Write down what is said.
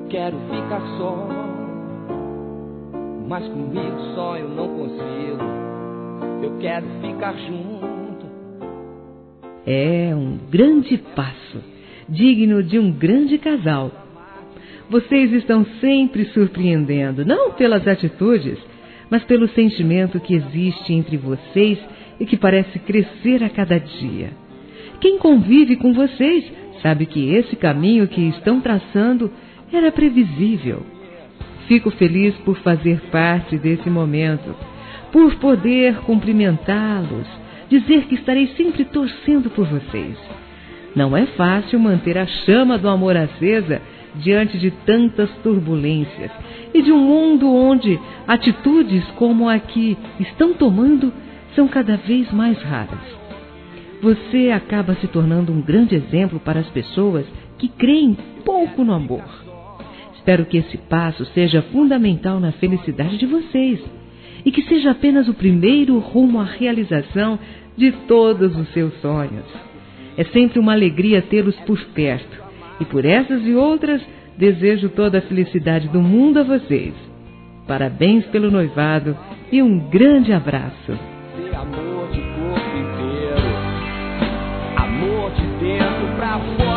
quero ficar só, mas comigo só eu não consigo. Eu quero ficar junto. É um grande passo, digno de um grande casal. Vocês estão sempre surpreendendo, não pelas atitudes, mas pelo sentimento que existe entre vocês e que parece crescer a cada dia. Quem convive com vocês sabe que esse caminho que estão traçando era previsível. Fico feliz por fazer parte desse momento, por poder cumprimentá-los, dizer que estarei sempre torcendo por vocês. Não é fácil manter a chama do amor acesa diante de tantas turbulências e de um mundo onde atitudes como a que estão tomando são cada vez mais raras. Você acaba se tornando um grande exemplo para as pessoas que creem pouco no amor. Espero que esse passo seja fundamental na felicidade de vocês e que seja apenas o primeiro rumo à realização de todos os seus sonhos. É sempre uma alegria tê-los por perto e por essas e outras desejo toda a felicidade do mundo a vocês. Parabéns pelo noivado e um grande abraço. Amor de corpo inteiro, amor de dentro pra fora.